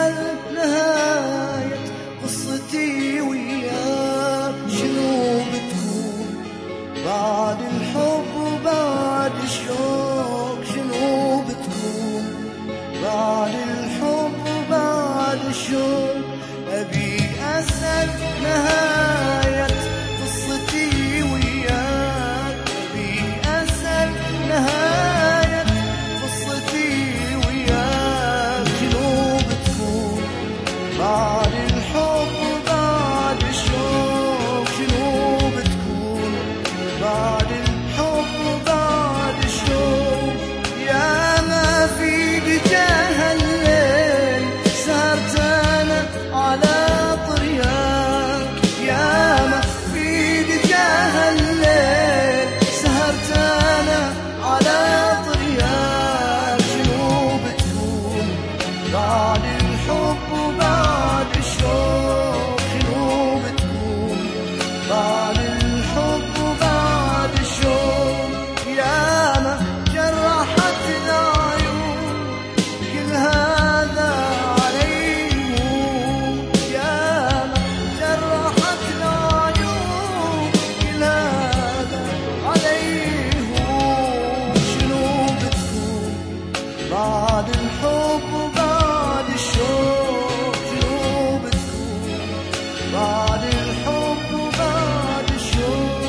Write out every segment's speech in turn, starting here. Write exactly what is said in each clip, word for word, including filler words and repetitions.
أسأل نهاية قصتي وياك شنو بتكون بعد الحب وبعد الشوق، شنو بتكون بعد الحب وبعد الشوق. أبي أسأل نهاية قصتي وياك، أبي أسأل نهاية قصتي وياك شنو بتكون بعد الحب وبعد الشوق، شنو بتكون بعد الحب وبعد الشوق. يا ما في بجاه الليل سهرت أنا على طرياك، يا ما في بجاه الليل سهرت أنا على طرياك شنو بتكون بعد الحب وبعد الشوق، شنو بتكون بعد الحب وبعد الشوق. يا ما جرحت العيون كل هذا عليهم، يا ما جرحت العيون كل هذا عليهم شنو بتكون بعد الحب وبعد الشوق، شنو بتكون بعد الحب وبعد الشوق.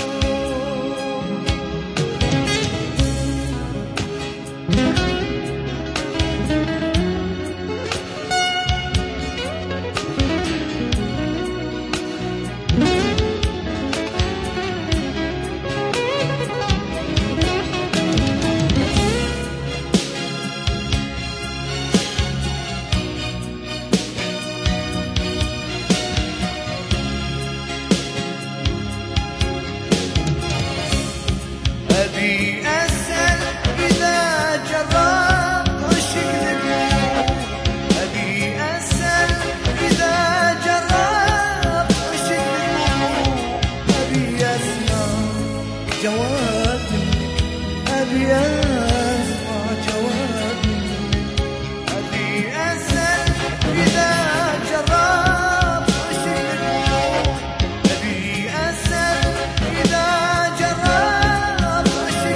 أبي أسأل إذا جرب عشق ذنوب، أبي أسأل إذا جرب عشق ذنوب. أبي أسمع جواب منك، أبي أسمع جواب منك. أبي أسأل إذا جرب عشق ذنوب، أبي أسأل إذا جرب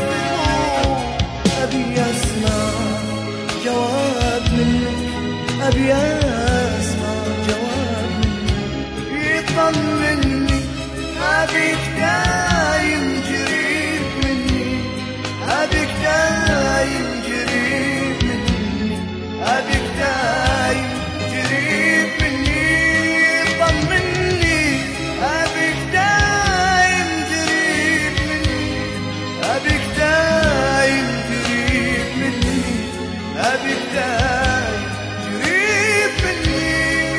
أبي أسمع جواب منك، أبي أسمع جواب منك. يطمني أبيك دايم قريب مني، أبيك دايم قريب مني، أبيك دايم قريب مني. يطمني أبيك دايم قريب مني، أبيك دايم قريب مني، أبيك دايم قريب مني.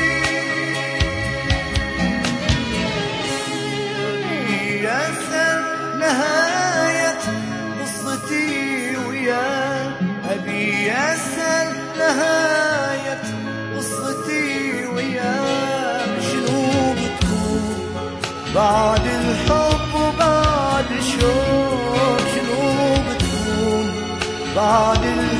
أبي أسأل نهاية قصتي وياك، أبي أسأل نهاية قصتي وياك شنو بتكون بعد الحب وبعد الشوق، شنو بتكون بعد